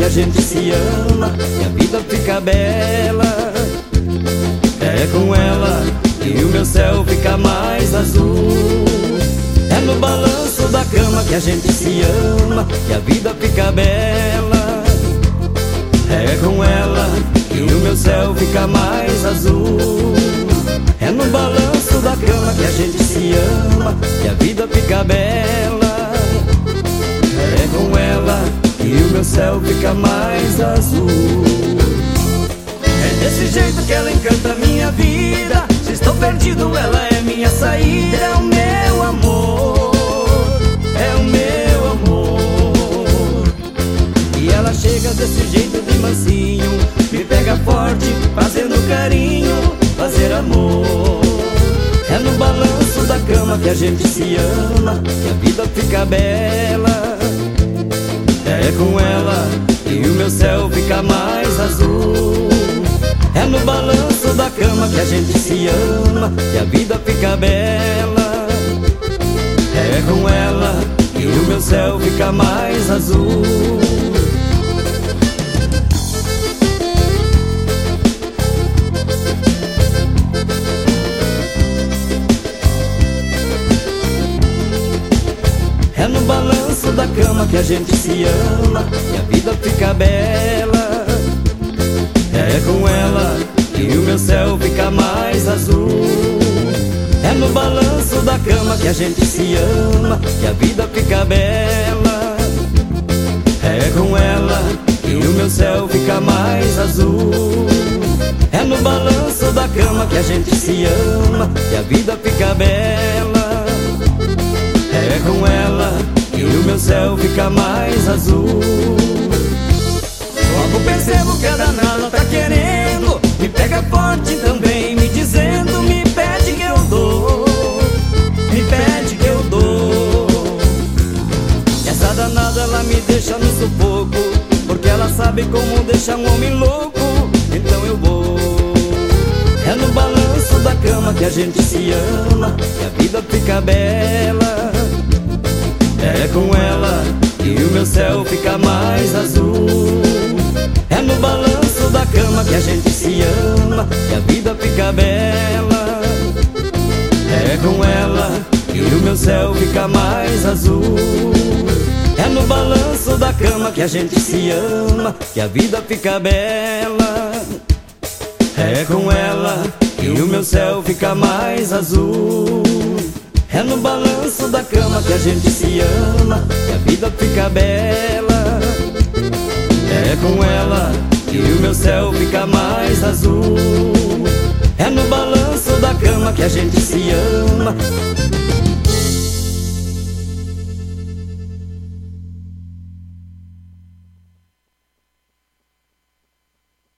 que a gente se ama e a vida fica bela. É com ela que o meu céu fica mais azul. É no balanço da cama que a gente se ama e a vida fica bela. É com ela que o meu céu fica mais azul. É no balanço da cama que a gente se ama e a vida fica bela. É com ela que o meu céu fica mais azul. É desse jeito que ela encanta a minha vida. Se estou perdido, ela é minha saída. É o meu amor, é o meu amor. E ela chega desse jeito de mansinho, me pega forte, fazendo carinho, fazer amor. É no balanço da cama que a gente se ama e a vida fica bela. É com ela que o meu céu fica mais azul. É no balanço da cama que a gente se ama e a vida fica bela. É com ela que o meu céu fica mais azul. É no balanço da cama que a gente se ama e a vida fica bela. É com ela que o meu céu fica mais azul. É no balanço da cama que a gente se ama e a vida fica bela. É com ela que o meu céu fica mais azul. É no balanço da cama que a gente se ama e a vida fica bela. É com ela que o meu céu fica mais azul. Logo percebo que a danada tá querendo, me pega forte também, me dizendo, me pede que eu dou, me pede que eu dou. E essa danada ela me deixa no sufoco, porque ela sabe como deixar um homem louco, então eu vou. É no balanço da cama que a gente se ama e a vida fica bela. É com ela que o meu céu fica mais azul. É no balanço da cama que a gente se ama e a vida fica bela. É com ela que o meu céu fica mais azul. É no balanço da cama que a gente se ama e a vida fica bela. É com ela que o meu céu fica mais azul. É no balanço da cama que a gente se ama e a vida fica bela. É com ela que o meu céu fica mais azul. É no balanço da cama que a gente se ama